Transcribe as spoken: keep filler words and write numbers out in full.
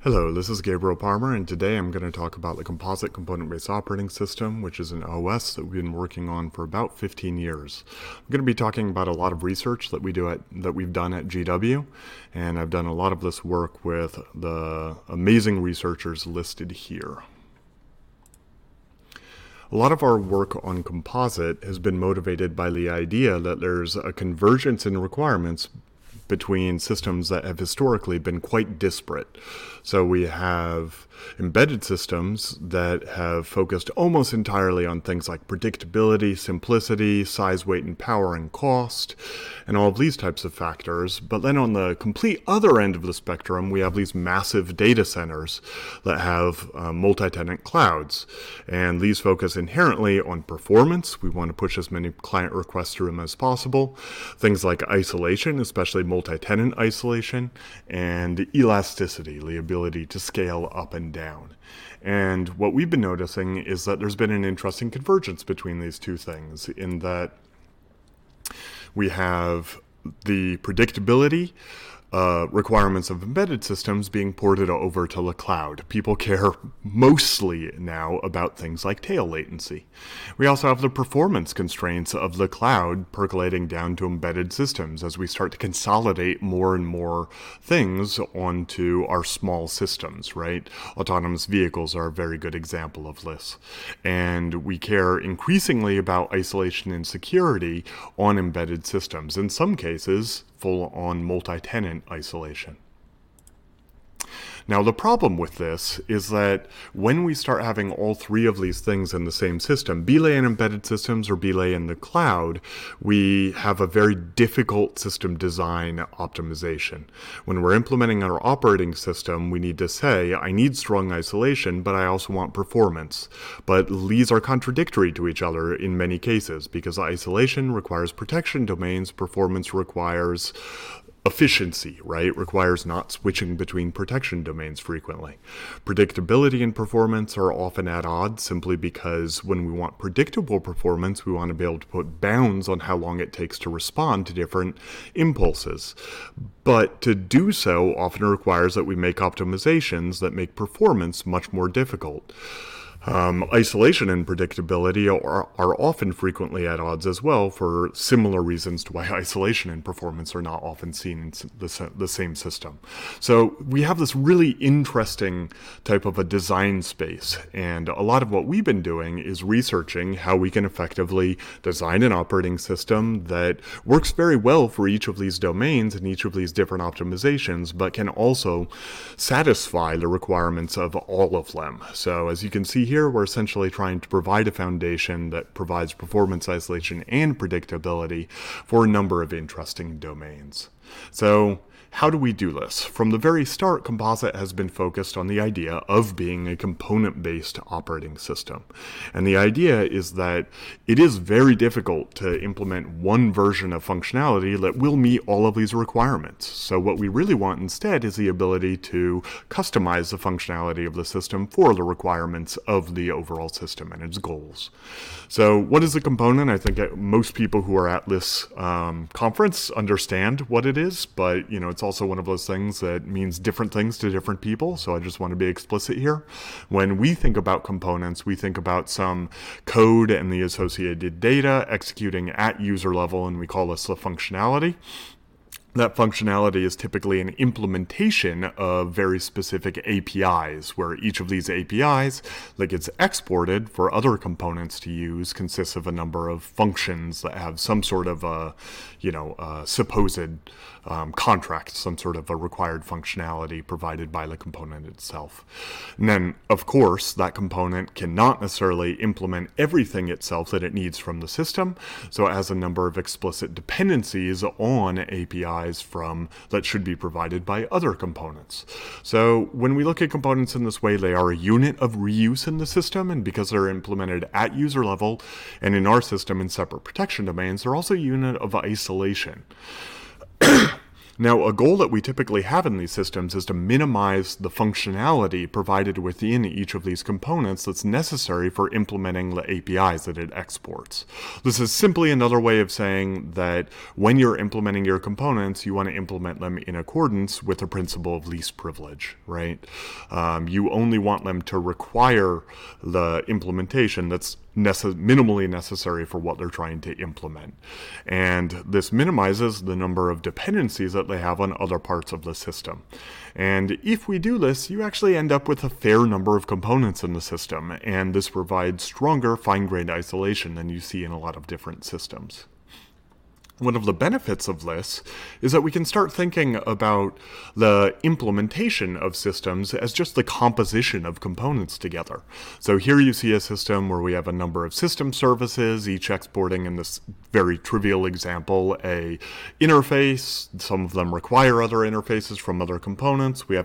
Hello, this is Gabriel Palmer, and today I'm going to talk about the Composite Component-Based Operating System, which is an O S that we've been working on for about fifteen years. I'm going to be talking about a lot of research that we do at that we've done at G W, and I've done a lot of this work with the amazing researchers listed here. A lot of our work on composite has been motivated by the idea that there's a convergence in requirements between systems that have historically been quite disparate. So we have embedded systems that have focused almost entirely on things like predictability, simplicity, size, weight, and power, and cost, and all of these types of factors. But then on the complete other end of the spectrum, we have these massive data centers that have uh, multi-tenant clouds. And these focus inherently on performance. We want to push as many client requests through them as possible. Things like isolation, especially multi-tenant isolation, and elasticity, the ability to scale up and down. And what we've been noticing is that there's been an interesting convergence between these two things in that we have the predictability Uh, requirements of embedded systems being ported over to the cloud. People care mostly now about things like tail latency. We also have the performance constraints of the cloud percolating down to embedded systems as we start to consolidate more and more things onto our small systems, right? Autonomous vehicles are a very good example of this. And we care increasingly about isolation and security on embedded systems. In some cases, full-on multi-tenant isolation. Now, the problem with this is that when we start having all three of these things in the same system, belay in embedded systems or belay in the cloud, we have a very difficult system design optimization. When we're implementing our operating system, we need to say, I need strong isolation, but I also want performance. But these are contradictory to each other in many cases because isolation requires protection domains, performance requires efficiency, right? Requires not switching between protection domains frequently. Predictability and performance are often at odds simply because when we want predictable performance, we want to be able to put bounds on how long it takes to respond to different impulses. But to do so often requires that we make optimizations that make performance much more difficult. Um, isolation and predictability are, are often frequently at odds as well for similar reasons to why isolation and performance are not often seen in the, the same system. So we have this really interesting type of a design space, and a lot of what we've been doing is researching how we can effectively design an operating system that works very well for each of these domains and each of these different optimizations, but can also satisfy the requirements of all of them. So as you can see here, we're essentially trying to provide a foundation that provides performance isolation and predictability for a number of interesting domains. So how do we do this? From the very start, Composite has been focused on the idea of being a component-based operating system. And the idea is that it is very difficult to implement one version of functionality that will meet all of these requirements. So what we really want instead is the ability to customize the functionality of the system for the requirements of the overall system and its goals. So what is a component? I think most people who are at this um, conference understand what it is, but you know, it's also one of those things that means different things to different people, so I just want to be explicit here. When we think about components, we think about some code and the associated data executing at user level, and we call this the functionality. That functionality is typically an implementation of very specific A P Is, where each of these A P Is that gets exported for other components to use consists of a number of functions that have some sort of a, you know, a supposed um, contract, some sort of a required functionality provided by the component itself. And then, of course, that component cannot necessarily implement everything itself that it needs from the system, so it has a number of explicit dependencies on A P Is from that should be provided by other components. So when we look at components in this way, they are a unit of reuse in the system, and because they're implemented at user level and in our system in separate protection domains, they're also a unit of isolation. Now, a goal that we typically have in these systems is to minimize the functionality provided within each of these components that's necessary for implementing the A P Is that it exports. This is simply another way of saying that when you're implementing your components, you want to implement them in accordance with the principle of least privilege, right? Um, you only want them to require the implementation that's Nece- minimally necessary for what they're trying to implement. And this minimizes the number of dependencies that they have on other parts of the system. And if we do this, you actually end up with a fair number of components in the system, and this provides stronger fine-grained isolation than you see in a lot of different systems. One of the benefits of this is that we can start thinking about the implementation of systems as just the composition of components together. So here you see a system where we have a number of system services, each exporting, in this very trivial example, a interface. Some of them require other interfaces from other components. We have